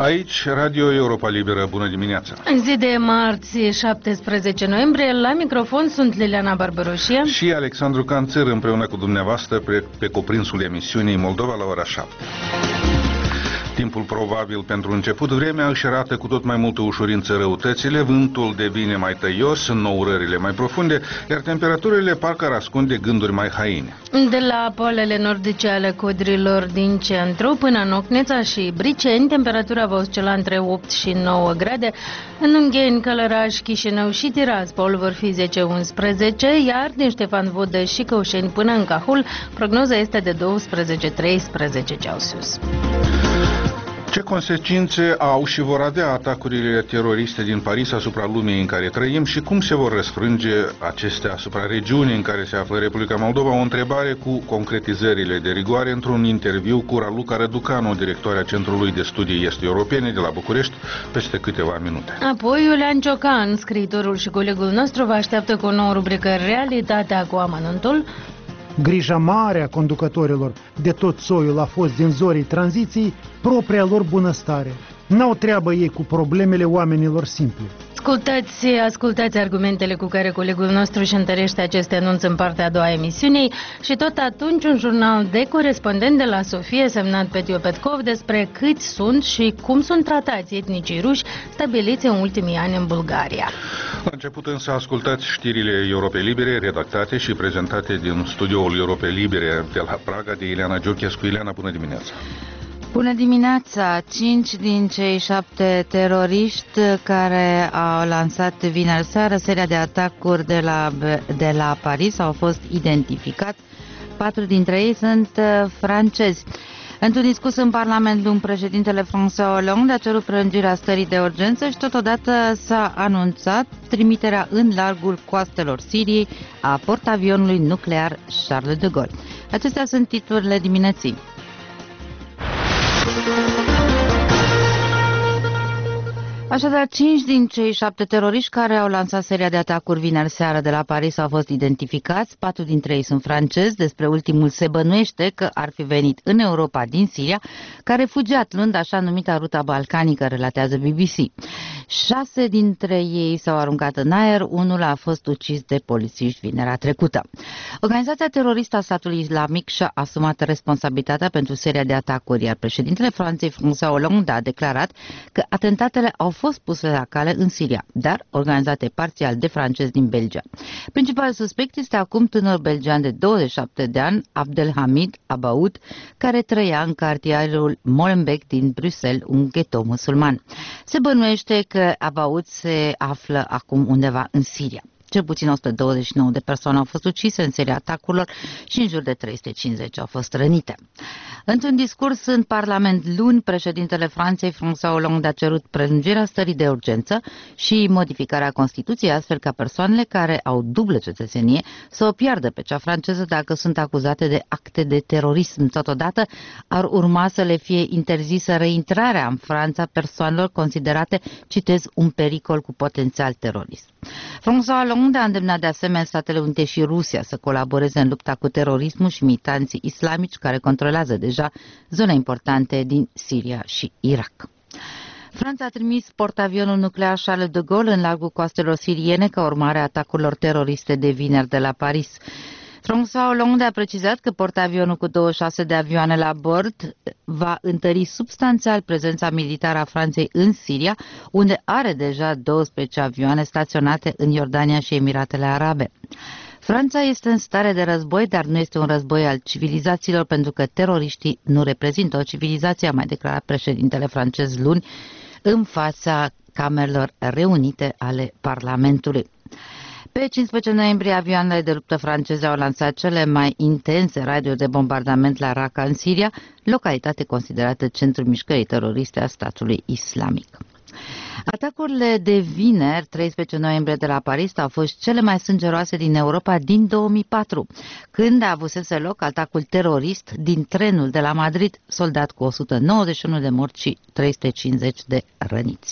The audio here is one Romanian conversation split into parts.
Aici, Radio Europa Liberă, bună dimineața! În zi de marți, 17 noiembrie, la microfon sunt Liliana Barbaroșie și Alexandru Canțăr, împreună cu dumneavoastră pe cuprinsul emisiunii Moldova la ora 7. Timpul probabil pentru început, vremea își arată cu tot mai multă ușurință răutățile, vântul devine mai tăios, înnourările mai profunde, iar temperaturile parcă ar ascunde gânduri mai haine. De la polele nordice ale codrilor din centru până în Ocneța și Briceni, temperatura va oscila între 8 și 9 grade. În Ungheni, Călăraș, Chișinău și Tiraspol vor fi 10-11, iar din Ștefan Vodă și Căușeni până în Cahul, prognoza este de 12-13 Celsius. Ce consecințe au și vor avea atacurile teroriste din Paris asupra lumii în care trăim și cum se vor răsfrânge acestea asupra regiunii în care se află Republica Moldova? O întrebare cu concretizările de rigoare într-un interviu cu Raluca Răducanu, directoarea Centrului de Studii Est-Europene de la București, peste câteva minute. Apoi Iulian Ciocan, scriitorul și colegul nostru, vă așteaptă cu o nouă rubrică Realitatea cu amănuntul. Grija mare a conducătorilor de tot soiul a fost din zorii tranziției propria lor bunăstare. N-au treabă ei cu problemele oamenilor simpli. Ascultați argumentele cu care colegul nostru își întărește acest anunț în partea a doua a emisiunii și tot atunci un jurnal de corespondent de la Sofia semnat Petio Petkov despre câți sunt și cum sunt tratați etnicii ruși stabiliți în ultimii ani în Bulgaria. La început însă ascultați știrile Europei Libere, redactate și prezentate din studioul Europei Libere de la Praga de Ileana Giochescu. Ileana, bună dimineața! Bună dimineața! 5 din cei 7 teroriști care au lansat vineri seară seria de atacuri de la Paris au fost identificați. 4 dintre ei sunt francezi. Într-un discurs în Parlament lung, președintele François Hollande a cerut prelungirea stării de urgență și totodată s-a anunțat trimiterea în largul coastelor Siriei a portavionului nuclear Charles de Gaulle. Acestea sunt titlurile dimineții. Așadar, 5 din cei 7 teroriști care au lansat seria de atacuri vineri seară de la Paris au fost identificați. 4 dintre ei sunt francezi. Despre ultimul se bănuiește că ar fi venit în Europa din Siria, ca refugiat luând așa numita ruta balcanică, relatează BBC. 6 dintre ei s-au aruncat în aer, unul a fost ucis de polițiști vinerea trecută. Organizația teroristă a statului islamic și-a asumat responsabilitatea pentru seria de atacuri, iar președintele Franței, François Hollande, a declarat că atentatele au fost puse la cale în Siria, dar organizate parțial de francezi din Belgia. Principalul suspect este acum tânăr belgian de 27 de ani, Abdelhamid Abaoud, care trăia în cartierul Molenbeek din Bruxelles, un ghetto musulman. Se bănuiește că Abaoud se află acum undeva în Siria. Cel puțin 129 de persoane au fost ucise în seria atacurilor și în jur de 350 au fost rănite. Într-un discurs în Parlament luni, președintele Franței, François Hollande, a cerut prelungirea stării de urgență și modificarea Constituției, astfel ca persoanele care au dublă cetățenie să o piardă pe cea franceză dacă sunt acuzate de acte de terorism. Totodată ar urma să le fie interzisă reintrarea în Franța persoanelor considerate, citez, un pericol cu potențial terorist. François Hollande a îndemnat de asemenea Statele Unite și Rusia să colaboreze în lupta cu terorismul și militanții islamici care controlează deja zone importante din Siria și Irak. Franța a trimis portavionul nuclear Charles de Gaulle în largul coastelor siriene ca urmare a atacurilor teroriste de vineri de la Paris. François Hollande a precizat că portavionul cu 26 de avioane la bord va întări substanțial prezența militară a Franței în Siria, unde are deja 12 avioane staționate în Iordania și Emiratele Arabe. Franța este în stare de război, dar nu este un război al civilizațiilor, pentru că teroriștii nu reprezintă o civilizație, a mai declarat președintele francez luni în fața Camerelor Reunite ale Parlamentului. Pe 15 noiembrie, avioanele de luptă franceze au lansat cele mai intense raiduri de bombardament la Raqqa, în Siria, localitate considerată centrul mișcării teroriste a statului islamic. Atacurile de vineri, 13 noiembrie de la Paris, au fost cele mai sângeroase din Europa din 2004, când a avusese loc atacul terorist din trenul de la Madrid, soldat cu 191 de morți și 350 de răniți.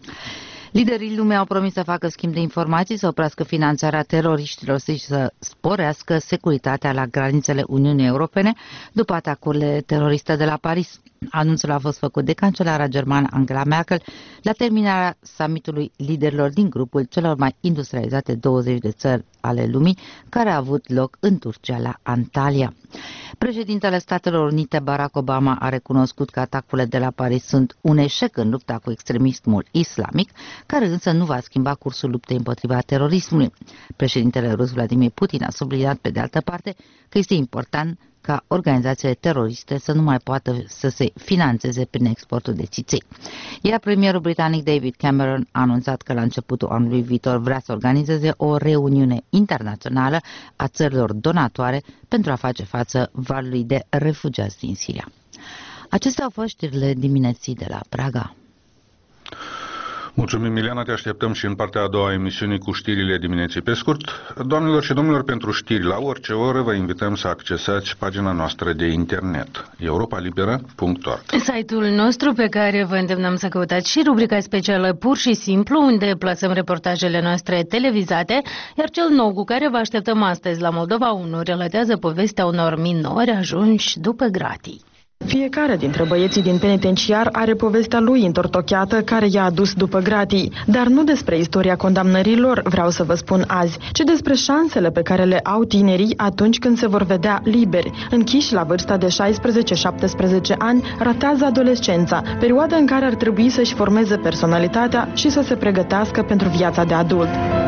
Liderii lumii au promis să facă schimb de informații, să oprească finanțarea teroriștilor și să sporească securitatea la granițele Uniunii Europene după atacurile teroriste de la Paris. Anunțul a fost făcut de cancelara germană Angela Merkel la terminarea summitului liderilor din grupul celor mai industrializate 20 de țări ale lumii, care a avut loc în Turcia la Antalya. Președintele Statelor Unite Barack Obama a recunoscut că atacurile de la Paris sunt un eșec în lupta cu extremismul islamic, care însă nu va schimba cursul luptei împotriva terorismului. Președintele rus Vladimir Putin a subliniat pe de altă parte că este important ca organizațiile teroriste să nu mai poată să se finanțeze prin exportul de țiței. Iar premierul britanic David Cameron a anunțat că la începutul anului viitor vrea să organizeze o reuniune internațională a țărilor donatoare pentru a face față valului de refugiați din Siria. Acestea au fost știrile dimineții de la Praga. Mulțumim, Miliana, te așteptăm și în partea a doua a emisiunii cu știrile dimineții pe scurt. Doamnelor și domnilor, pentru știri la orice oră vă invităm să accesați pagina noastră de internet, europalibera.org. Site-ul nostru pe care vă îndemnăm să căutați și rubrica specială Pur și Simplu, unde plasăm reportajele noastre televizate, iar cel nou cu care vă așteptăm astăzi la Moldova 1 relatează povestea unor minori ajunși după gratii. Fiecare dintre băieții din penitenciar are povestea lui întortocheată care i-a adus după gratii. Dar nu despre istoria condamnărilor vreau să vă spun azi, ci despre șansele pe care le au tinerii atunci când se vor vedea liberi. Închiși la vârsta de 16-17 ani, ratează adolescența, perioada în care ar trebui să-și formeze personalitatea și să se pregătească pentru viața de adult.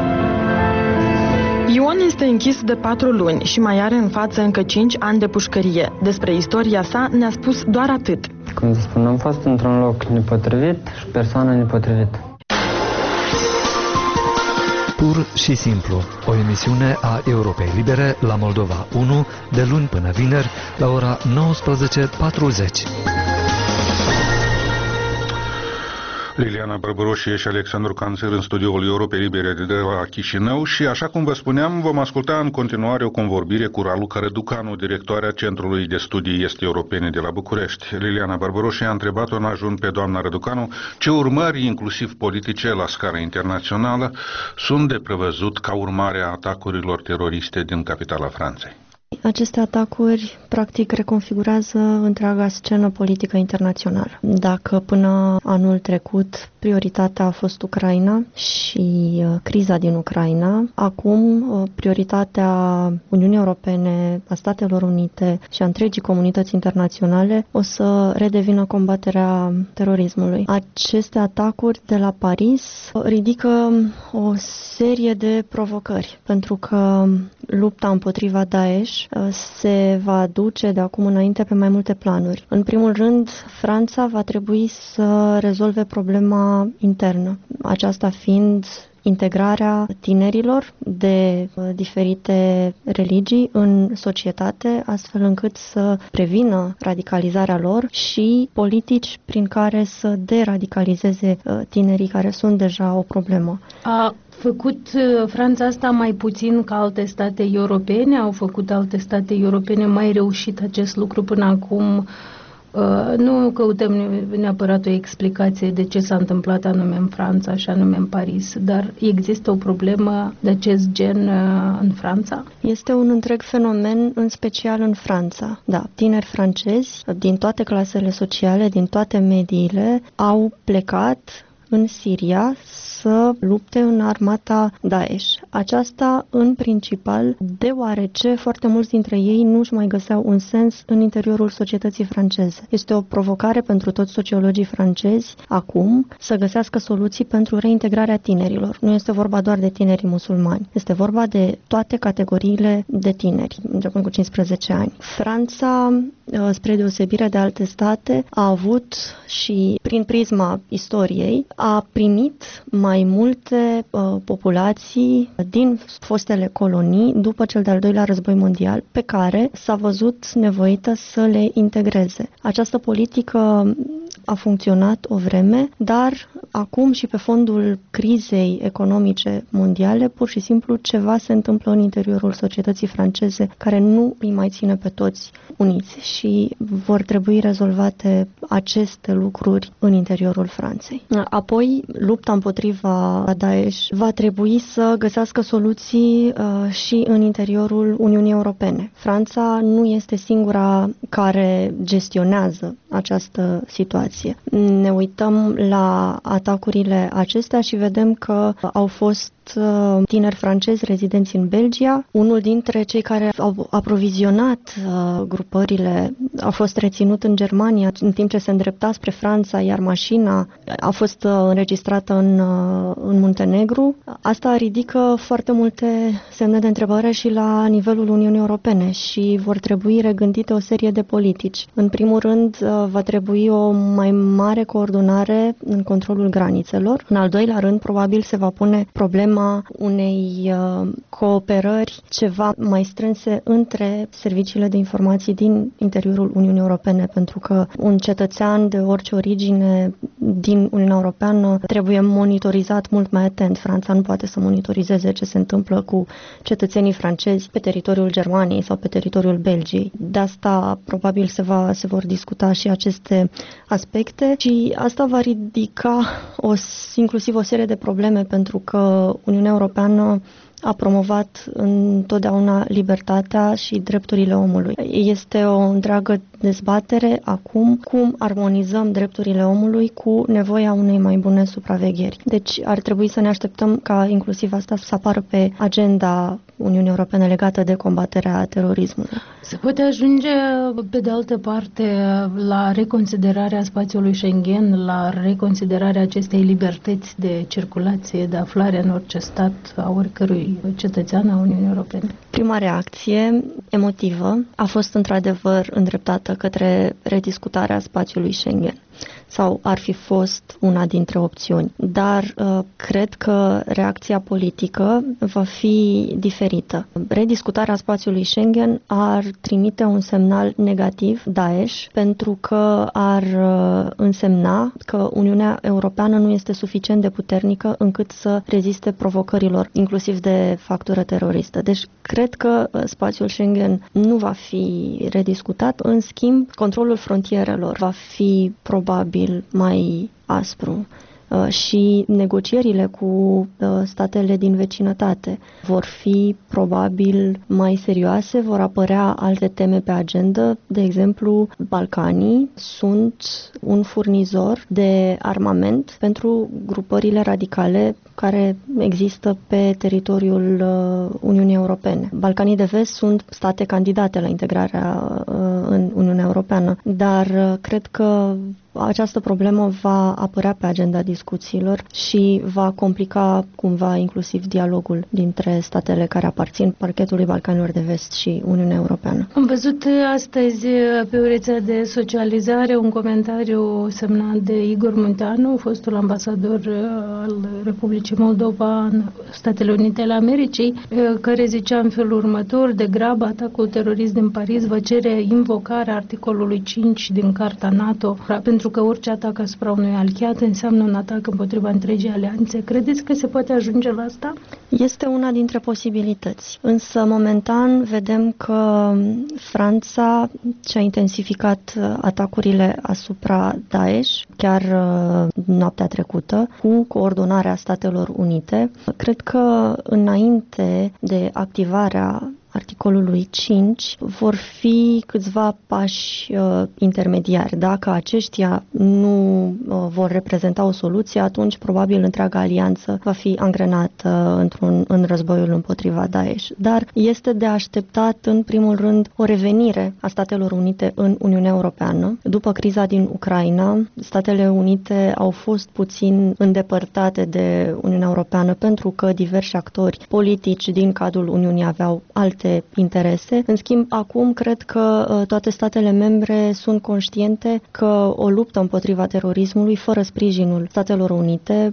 Ion este închis de 4 luni și mai are în față încă 5 ani de pușcărie. Despre istoria sa ne-a spus doar atât. Cum să spun, am fost într-un loc nepotrivit și persoană nepotrivită. Pur și simplu, o emisiune a Europei Libere la Moldova 1, de luni până vineri, la ora 19:40. Liliana Bărbăroșie și Alexandru Canțer în studioul Europei Libere de la Chișinău și, așa cum vă spuneam, vom asculta în continuare o convorbire cu Raluca Răducanu, directoarea Centrului de Studii Est-Europene de la București. Liliana Bărbăroșie a întrebat-o în ajun pe doamna Răducanu ce urmări, inclusiv politice, la scară internațională, sunt de prevăzut ca urmare a atacurilor teroriste din capitala Franței. Aceste atacuri, practic, reconfigurează întreaga scenă politică internațională. Dacă până anul trecut prioritatea a fost Ucraina și criza din Ucraina, acum prioritatea Uniunii Europene, a Statelor Unite și a întregii comunități internaționale o să redevină combaterea terorismului. Aceste atacuri de la Paris ridică o serie de provocări, pentru că lupta împotriva Daesh se va duce de acum înainte pe mai multe planuri. În primul rând, Franța va trebui să rezolve problema internă, aceasta fiind integrarea tinerilor de diferite religii în societate, astfel încât să prevină radicalizarea lor și politici prin care să deradicalizeze tinerii care sunt deja o problemă. A făcut Franța asta mai puțin ca alte state europene? Au făcut alte state europene mai reușit acest lucru până acum? Nu căutăm neapărat o explicație de ce s-a întâmplat anume în Franța și anume în Paris, dar există o problemă de acest gen în Franța? Este un întreg fenomen, în special în Franța. Da, tineri francezi din toate clasele sociale, din toate mediile, au plecat în Siria să lupte în armata Daesh. Aceasta în principal deoarece foarte mulți dintre ei nu își mai găseau un sens în interiorul societății franceze. Este o provocare pentru toți sociologii francezi acum să găsească soluții pentru reintegrarea tinerilor. Nu este vorba doar de tinerii musulmani. Este vorba de toate categoriile de tineri, începând cu 15 ani. Franța, spre deosebire de alte state, a avut și prin prisma istoriei a primit mai multe populații din fostele colonii după cel de-al doilea război mondial, pe care s-a văzut nevoită să le integreze. Această politică a funcționat o vreme, dar acum și pe fondul crizei economice mondiale, pur și simplu ceva se întâmplă în interiorul societății franceze care nu îi mai ține pe toți uniți și vor trebui rezolvate aceste lucruri în interiorul Franței. A Apoi, lupta împotriva Daesh va trebui să găsească soluții și în interiorul Uniunii Europene. Franța nu este singura care gestionează această situație. Ne uităm la atacurile acestea și vedem că au fost tineri francezi rezidenți în Belgia. Unul dintre cei care au aprovizionat grupările a fost reținut în Germania în timp ce se îndrepta spre Franța, iar mașina a fost înregistrată în Muntenegru. Asta ridică foarte multe semne de întrebare și la nivelul Uniunii Europene și vor trebui regândite o serie de politici. În primul rând, va trebui o mai mare coordonare în controlul granițelor. În al doilea rând, probabil se va pune problema unei cooperări ceva mai strânse între serviciile de informații din interiorul Uniunii Europene, pentru că un cetățean de orice origine din Uniunea Europeană trebuie monitorizat mult mai atent. Franța nu poate să monitorizeze ce se întâmplă cu cetățenii francezi pe teritoriul Germaniei sau pe teritoriul Belgiei. De asta probabil se vor discuta și aceste aspecte și asta va ridica inclusiv o serie de probleme, pentru că Uniunea Europeană a promovat întotdeauna libertatea și drepturile omului. Este o întreagă dezbatere acum cum armonizăm drepturile omului cu nevoia unei mai bune supravegheri. Deci ar trebui să ne așteptăm ca inclusiv asta să apară pe agenda Uniunii Europene legată de combaterea terorismului. Se poate ajunge, pe de altă parte, la reconsiderarea spațiului Schengen, la reconsiderarea acestei libertăți de circulație, de aflare în orice stat a oricărui cetățean a Uniunii Europene? Prima reacție emotivă a fost într-adevăr îndreptată către rediscutarea spațiului Schengen, sau ar fi fost una dintre opțiuni. Dar cred că reacția politică va fi diferită. Rediscutarea spațiului Schengen ar trimite un semnal negativ Daesh, pentru că ar însemna că Uniunea Europeană nu este suficient de puternică încât să reziste provocărilor, inclusiv de factură teroristă. Deci cred că spațiul Schengen nu va fi rediscutat. În schimb, controlul frontierelor va fi probabil mai aspru și negocierile cu statele din vecinătate vor fi probabil mai serioase, vor apărea alte teme pe agenda. De exemplu, Balcanii sunt un furnizor de armament pentru grupările radicale care există pe teritoriul Uniunii Europene. Balcanii de Vest sunt state candidate la integrarea în Uniunea Europeană, dar cred că această problemă va apărea pe agenda discuțiilor și va complica cumva inclusiv dialogul dintre statele care aparțin parchetului Balcanilor de Vest și Uniunea Europeană. Am văzut astăzi pe o rețea de socializare un comentariu semnat de Igor Munteanu, fostul ambasador al Republicii Moldova în Statele Unite ale Americii, care zicea în felul următor: de grabă, atacul terorist din Paris va cere invocarea articolului 5 din Carta NATO, pentru că orice atac asupra unui aliat înseamnă un atac împotriva întregii alianțe. Credeți că se poate ajunge la asta? Este una dintre posibilități. Însă, momentan, vedem că Franța și-a intensificat atacurile asupra Daesh, chiar noaptea trecută, cu coordonarea Statelor Unite. Cred că înainte de activarea articolului 5 vor fi câțiva pași intermediari. Dacă aceștia nu vor reprezenta o soluție, atunci probabil întreaga alianță va fi angrenată în războiul împotriva Daesh. Dar este de așteptat în primul rând o revenire a Statelor Unite în Uniunea Europeană. După criza din Ucraina, Statele Unite au fost puțin îndepărtate de Uniunea Europeană pentru că diversi actori politici din cadrul Uniunii aveau alte interese. În schimb, acum cred că toate statele membre sunt conștiente că o luptă împotriva terorismului fără sprijinul Statelor Unite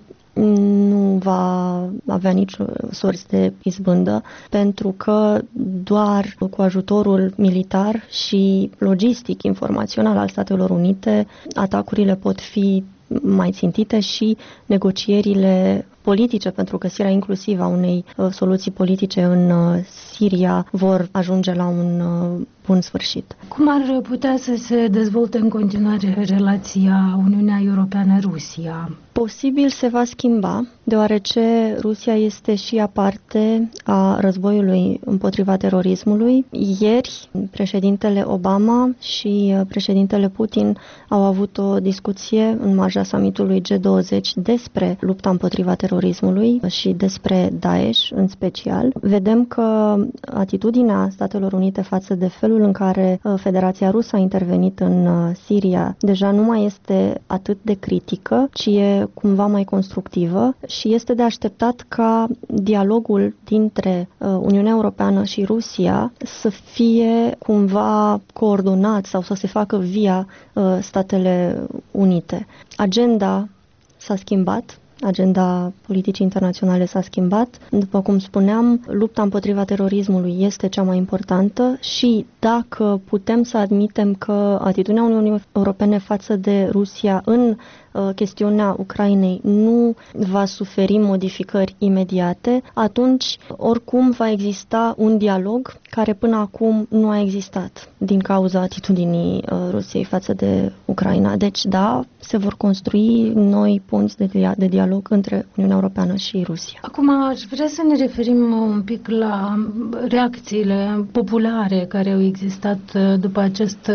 nu va avea nici sorți de izbândă, pentru că doar cu ajutorul militar și logistic informațional al Statelor Unite atacurile pot fi mai țintite și negocierile politice pentru găsirea inclusiv a unei soluții politice în Siria vor ajunge la un bun sfârșit. Cum ar putea să se dezvolte în continuare relația Uniunea Europeană-Rusia? Posibil se va schimba, deoarece Rusia este și ea parte a războiului împotriva terorismului. Ieri, președintele Obama și președintele Putin au avut o discuție în marja summitului G20 despre lupta împotriva terorismului și despre Daesh în special. Vedem că atitudinea Statelor Unite față de felul în care Federația Rusă a intervenit în Siria deja nu mai este atât de critică, ci e cumva mai constructivă și este de așteptat ca dialogul dintre Uniunea Europeană și Rusia să fie cumva coordonat sau să se facă via Statele Unite. Agenda s-a schimbat. Agenda politicii internaționale s-a schimbat. După cum spuneam, lupta împotriva terorismului este cea mai importantă și dacă putem să admitem că atitudinea Uniunii Europene față de Rusia în chestiunea Ucrainei nu va suferi modificări imediate, atunci oricum va exista un dialog care până acum nu a existat din cauza atitudinii Rusiei față de Ucraina. Deci da, se vor construi noi punți de dialog între Uniunea Europeană și Rusia. Acum aș vrea să ne referim un pic la reacțiile populare care au existat după acest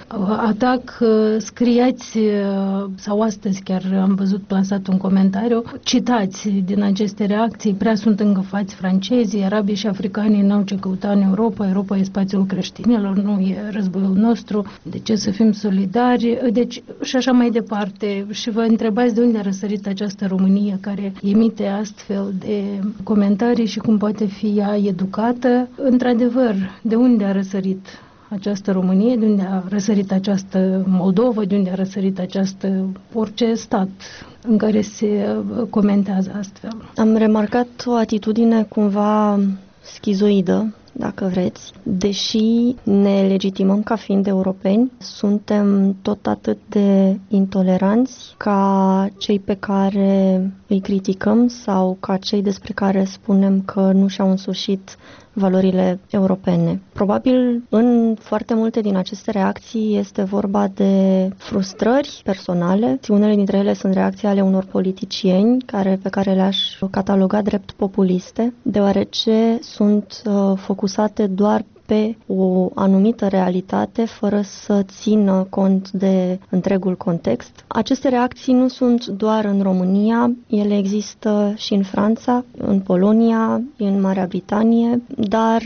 atac. Scriați sau astăzi chiar am văzut plasat un comentariu, citați din aceste reacții: prea sunt îngăfați francezii, arabii și africanii n-au ce căuta în Europa, Europa e spațiul creștinilor, nu e războiul nostru, de ce să fim solidari, deci și așa mai departe. Și vă întrebați de unde a răsărit această Românie care emite astfel de comentarii și cum poate fi ea educată. Într-adevăr, de unde a răsărit această Românie, de unde a răsărit această Moldova, de unde a răsărit această orice stat în care se comentează astfel? Am remarcat o atitudine cumva schizoidă, dacă vreți. Deși ne legitimăm ca fiind europeni, suntem tot atât de intoleranți ca cei pe care îi criticăm sau ca cei despre care spunem că nu și-au însușit valorile europene. Probabil în foarte multe din aceste reacții este vorba de frustrări personale. Unele dintre ele sunt reacții ale unor politicieni pe care le-aș cataloga drept populiste, deoarece sunt focusate doar pe o anumită realitate, fără să țină cont de întregul context. Aceste reacții nu sunt doar în România, ele există și în Franța, în Polonia, în Marea Britanie, dar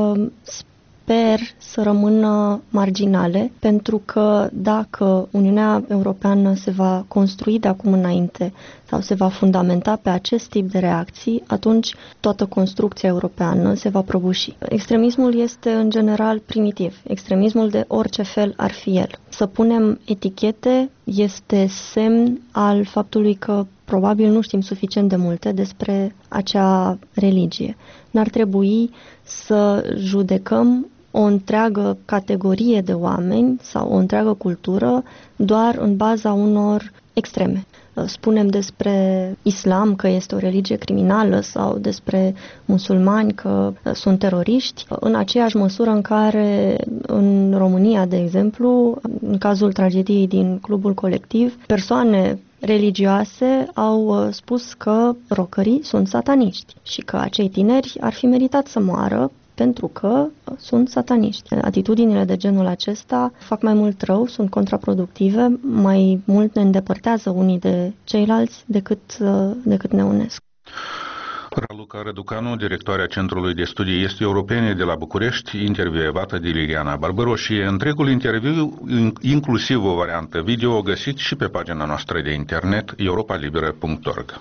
sper să rămână marginale, pentru că dacă Uniunea Europeană se va construi de acum înainte sau se va fundamenta pe acest tip de reacții, atunci toată construcția europeană se va prăbuși. Extremismul este în general primitiv. Extremismul de orice fel ar fi el. Să punem etichete este semn al faptului că probabil nu știm suficient de multe despre acea religie. N-ar trebui să judecăm o întreagă categorie de oameni sau o întreagă cultură doar în baza unor extreme. Spunem despre islam că este o religie criminală sau despre musulmani că sunt teroriști, în aceeași măsură în care în România, de exemplu, în cazul tragediei din Clubul Colectiv, persoane religioase au spus că rockerii sunt sataniști și că acei tineri ar fi meritat să moară pentru că sunt sataniști. Atitudinile de genul acesta fac mai mult rău, sunt contraproductive, mai mult ne îndepărtează unii de ceilalți decât ne unesc. Raluca Răducanu, directoarea Centrului de Studii Est Europene de la București, intervievată de Liliana Barbăro, și întregul interviu, inclusiv o variantă video, o găsiți și pe pagina noastră de internet europalibera.org.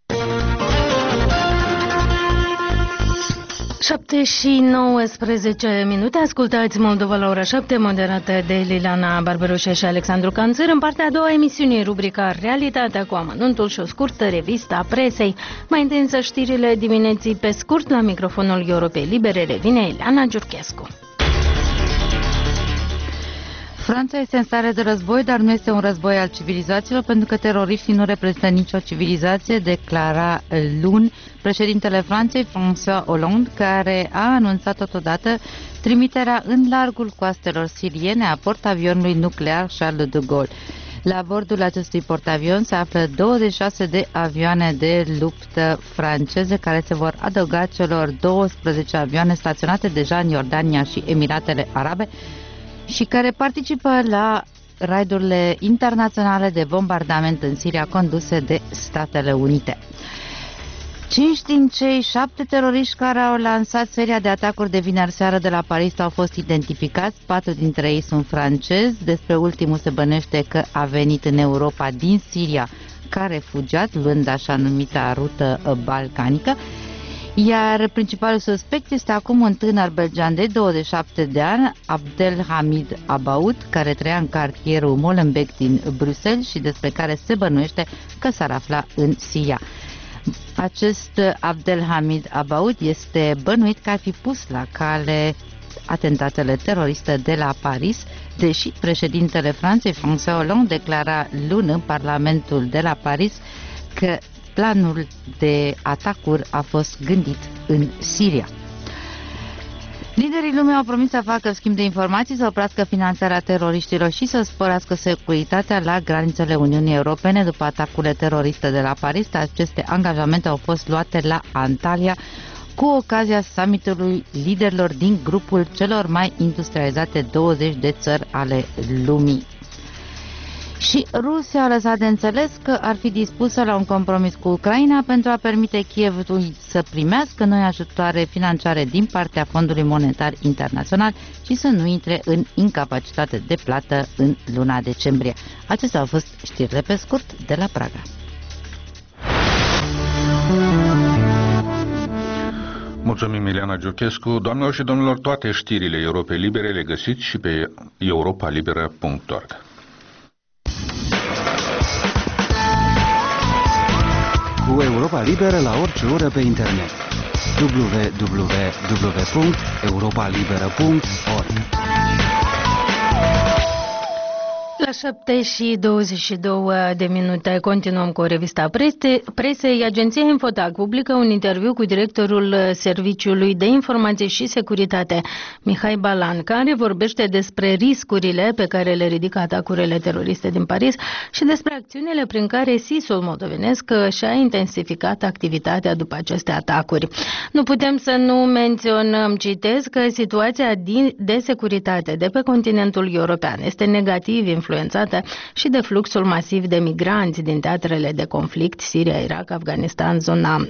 7:19. Ascultați Moldova la ora 7, moderată de Liliana Barberoșe și Alexandru Canțăr. În partea a doua emisiune, rubrica Realitatea cu amănuntul și o scurtă revistă a presei. Mai intensă știrile dimineții pe scurt, la microfonul Europei Libere revine Ileana Giurchescu. Franța este în stare de război, dar nu este un război al civilizațiilor, pentru că teroriștii nu reprezintă nicio civilizație, declara luni președintele Franței, François Hollande, care a anunțat totodată trimiterea în largul coastelor siriene a portavionului nuclear Charles de Gaulle. La bordul acestui portavion se află 26 de avioane de luptă franceze, care se vor adăuga celor 12 avioane staționate deja în Iordania și Emiratele Arabe și care participă la raidurile internaționale de bombardament în Siria conduse de Statele Unite. 5 din cei 7 teroriști care au lansat seria de atacuri de vineri seară de la Paris au fost identificați, 4 dintre ei sunt francezi. Despre ultimul se bănește că a venit în Europa din Siria ca refugiat, luând așa numita rută balcanică, iar principalul suspect este acum un tânăr belgian de 27 de ani, Abdelhamid Abaoud, care trăia în cartierul Molenbeek din Bruxelles și despre care se bănuiește că s-ar afla în Siria. Acest Abdelhamid Abaoud este bănuit că ar fi pus la cale atentatele teroriste de la Paris, deși președintele Franței, François Hollande, declara luni în Parlamentul de la Paris că planul de atacuri a fost gândit în Siria. Liderii lumii au promis să facă schimb de informații, să oprească finanțarea teroriștilor și să sporească securitatea la granițele Uniunii Europene după atacurile teroriste de la Paris. Aceste angajamente au fost luate la Antalya cu ocazia summitului liderilor din grupul celor mai industrializate 20 de țări ale lumii. Și Rusia a lăsat de înțeles că ar fi dispusă la un compromis cu Ucraina pentru a permite Kievului să primească noi ajutoare financiare din partea Fondului Monetar Internațional și să nu intre în incapacitate de plată în luna decembrie. Acestea au fost știrile pe scurt de la Praga. Mulțumim, Ileana Giurchescu. Doamnelor și domnilor, toate știrile Europei Libere le găsiți și pe europalibera.org. Cu Europa Liberă la orice oră pe internet. www.europalibera.org. La 7:22 continuăm cu revista presei. Agenția Infotag publică un interviu cu directorul Serviciului de Informație și Securitate, Mihai Balan, care vorbește despre riscurile pe care le ridică atacurile teroriste din Paris și despre acțiunile prin care SIS-ul moldovenesc și-a intensificat activitatea după aceste atacuri. Nu putem să nu menționăm, citez, că situația de securitate de pe continentul european este negativ influențată și de fluxul masiv de migranți din teatrele de conflict, Siria, Irak, Afganistan, zona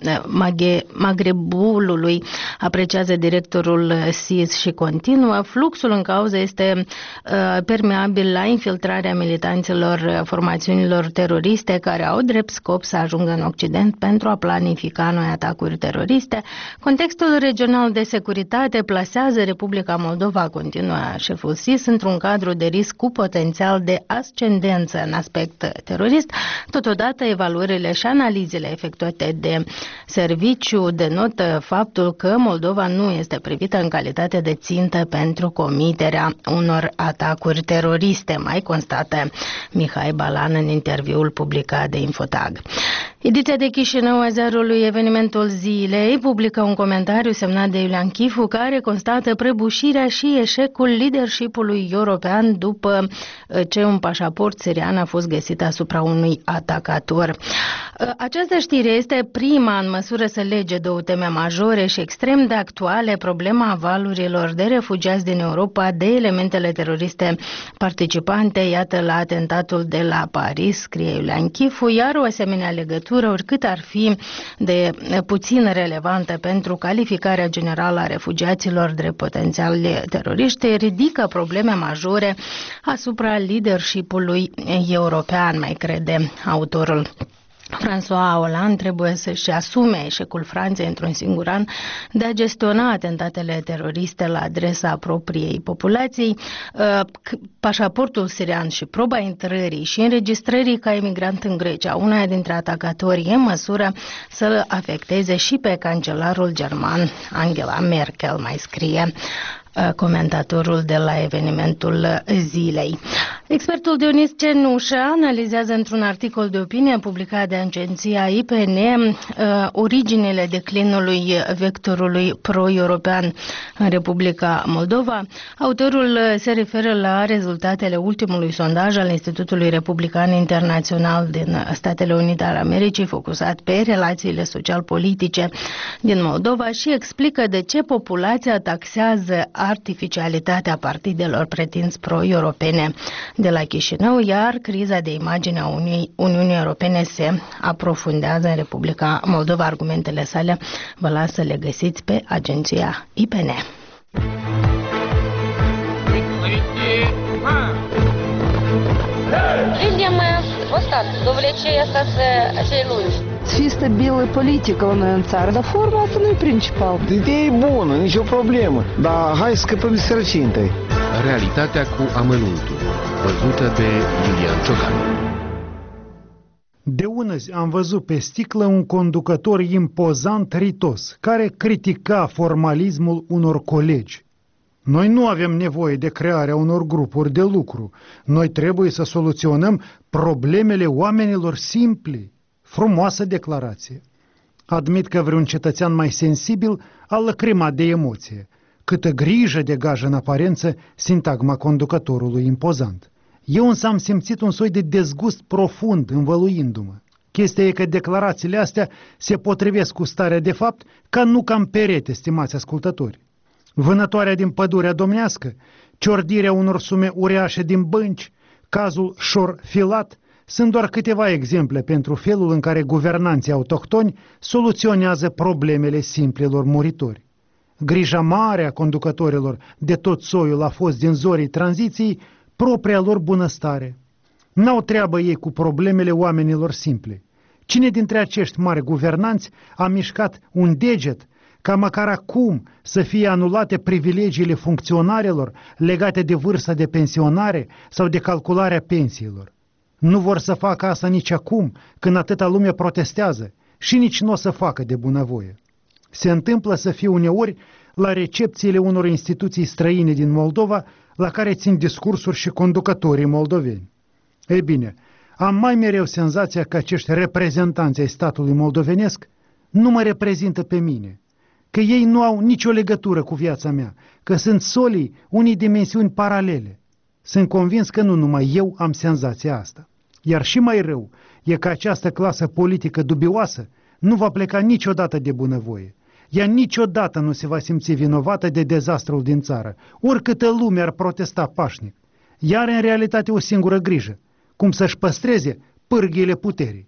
Magrebului, apreciază directorul SIS și continuă. Fluxul în cauză este permeabil la infiltrarea militanților formațiunilor teroriste care au drept scop să ajungă în Occident pentru a planifica noi atacuri teroriste. Contextul regional de securitate plasează Republica Moldova, continuă șeful SIS, într-un cadru de risc cu potențial de ascendență în aspect terorist. Totodată, evaluările și analizele efectuate de serviciu denotă faptul că Moldova nu este privită în calitate de țintă pentru comiterea unor atacuri teroriste, mai constată Mihai Balan în interviul publicat de Infotag. Ediția de Chișinău a ziarului Evenimentul Zilei publică un comentariu semnat de Iulian Chifu care constată prăbușirea și eșecul leadership-ului european după ce un pașaport sirian a fost găsit asupra unui atacator. Această știre este prima în măsură să lege două teme majore și extrem de actuale, problema valurilor de refugiați din Europa, de elementele teroriste participante, iată, la atentatul de la Paris, scrie Iulian Chifu, iar o asemenea legătură, oricât ar fi de puțin relevantă pentru calificarea generală a refugiaților drept potențiali teroriști, ridică probleme majore asupra leadership-ului european, mai crede autorul. François Hollande trebuie să-și asume eșecul Franței într-un singur an de a gestiona atentatele teroriste la adresa propriei populații, pașaportul sirian și proba intrării și înregistrării ca emigrant în Grecia. Una dintre atacatori e în măsură să-l afecteze și pe cancelarul german Angela Merkel, mai scrie comentatorul de la evenimentul zilei. Expertul Dionis Cenușa analizează într-un articol de opinie publicat de agenția IPN originile declinului vectorului pro-european în Republica Moldova. Autorul se referă la rezultatele ultimului sondaj al Institutului Republican Internațional din Statele Unite ale Americii, focusat pe relațiile social-politice din Moldova și explică de ce populația taxează artificialitatea partidelor pretins pro-europene de la Chișinău, iar criza de imagine a Uniunii Europene se aprofundează în Republica Moldova. Argumentele sale vă las să le găsiți pe agenția IPN. Видим вот так, довлечение acei lungi. Să fie stabilă politică la noi în țară, dar forma asta nu e principal. Ideea e bună, nicio problemă, dar hai să scăpăm de sărăcie întâi. Realitatea cu amănuntul, văzută de Iulian Ciocan. De ună zi am văzut pe sticlă un conducător impozant ritos, care critica formalismul unor colegi. Noi nu avem nevoie de crearea unor grupuri de lucru. Noi trebuie să soluționăm problemele oamenilor simpli. Frumoasă declarație. Admit că vreun cetățean mai sensibil a lăcrimat de emoție. Câtă grijă degajă în aparență sintagma conducătorului impozant. Eu însă am simțit un soi de dezgust profund învăluindu-mă. Chestia e că declarațiile astea se potrivesc cu starea de fapt ca nu cam perete, stimați ascultători. Vânătoarea din pădurea domnească, ciordirea unor sume uriașe din bănci, cazul șor filat, sunt doar câteva exemple pentru felul în care guvernanții autohtoni soluționează problemele simplilor muritori. Grija mare a conducătorilor de tot soiul a fost din zorii tranziției propria lor bunăstare. N-au treabă ei cu problemele oamenilor simple. Cine dintre acești mari guvernanți a mișcat un deget ca măcar acum să fie anulate privilegiile funcționarilor legate de vârsta de pensionare sau de calcularea pensiilor? Nu vor să facă asta nici acum, când atâta lume protestează, și nici nu o să facă de bunăvoie. Se întâmplă să fie uneori la recepțiile unor instituții străine din Moldova, la care țin discursuri și conducătorii moldoveni. Ei bine, am mai mereu senzația că acești reprezentanți ai statului moldovenesc nu mă reprezintă pe mine, că ei nu au nicio legătură cu viața mea, că sunt solii unei dimensiuni paralele. Sunt convins că nu numai eu am senzația asta. Iar și mai rău e că această clasă politică dubioasă nu va pleca niciodată de bunăvoie. Ea niciodată nu se va simți vinovată de dezastrul din țară, oricâtă lume ar protesta pașnic. Ea are în realitate o singură grijă, cum să-și păstreze pârghiile puterii.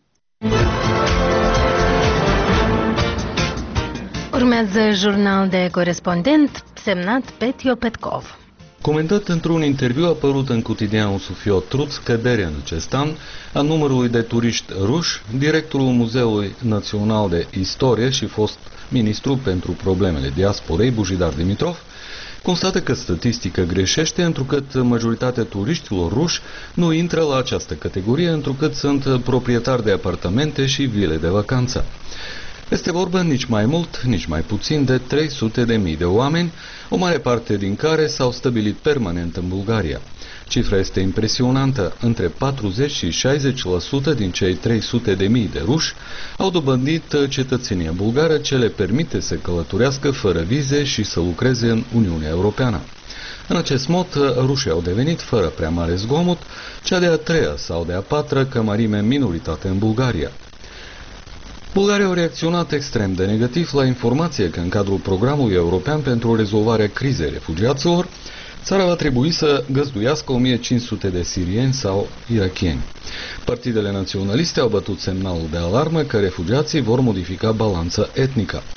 Urmează jurnal de corespondent semnat Petio Petkov. Comentat într-un interviu apărut în cotidianul Sufiot Truț căderea în acest an a numărului de turiști ruși, directorul Muzeului Național de Istorie și fost ministru pentru problemele diasporei, Bujidar Dimitrov, constată că statistica greșește, întrucât majoritatea turiștilor ruși nu intră la această categorie, întrucât sunt proprietari de apartamente și vile de vacanță. Este vorba nici mai mult, nici mai puțin de 300.000 de oameni, o mare parte din care s-au stabilit permanent în Bulgaria. Cifra este impresionantă. Între 40 și 60% din cei 300.000 de ruși au dobândit cetățenia bulgară, ce le permite să călătorească fără vize și să lucreze în Uniunea Europeană. În acest mod, rușii au devenit, fără prea mare zgomot, cea de-a treia sau de-a patra ca mărime minoritate în Bulgaria. Bulgaria a reacționat extrem de negativ la informația că în cadrul programului european pentru rezolvarea crizei refugiaților, țara va trebui să găzduiască 1500 de sirieni sau irakieni. Partidele naționaliste au bătut semnalul de alarmă că refugiații vor modifica balanța etnică.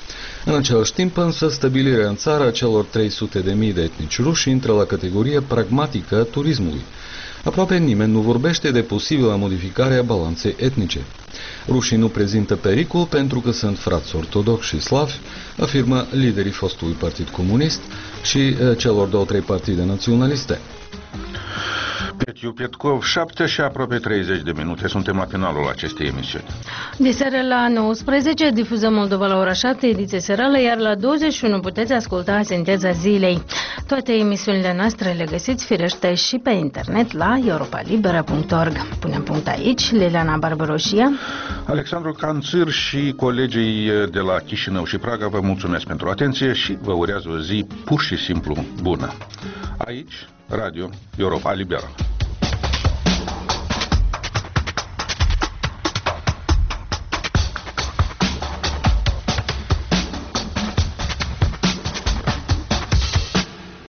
În același timp, însă, stabilirea în țară a celor 300.000 de etnici ruși intră la categorie pragmatică a turismului. Aproape nimeni nu vorbește de posibilă modificare a balanței etnice. Rușii nu prezintă pericol pentru că sunt frați ortodoxi și slavi, afirmă liderii fostului Partid Comunist și celor 2-3 partide naționaliste. Petiu Petkov, 7 și aproape 30 de minute. Suntem la finalul acestei emisiuni. De seară la 19 difuzăm Moldova la ora 7, ediție serală, iar la 21 puteți asculta Sinteza zilei. Toate emisiunile noastre le găsiți firește și pe internet la europalibera.org. Punem punct aici. Liliana Barbaroșia, Alexandru Canțir și colegii de la Chișinău și Praga vă mulțumesc pentru atenție și vă urează o zi pur și simplu bună. Aici, Radio Europa Liberă.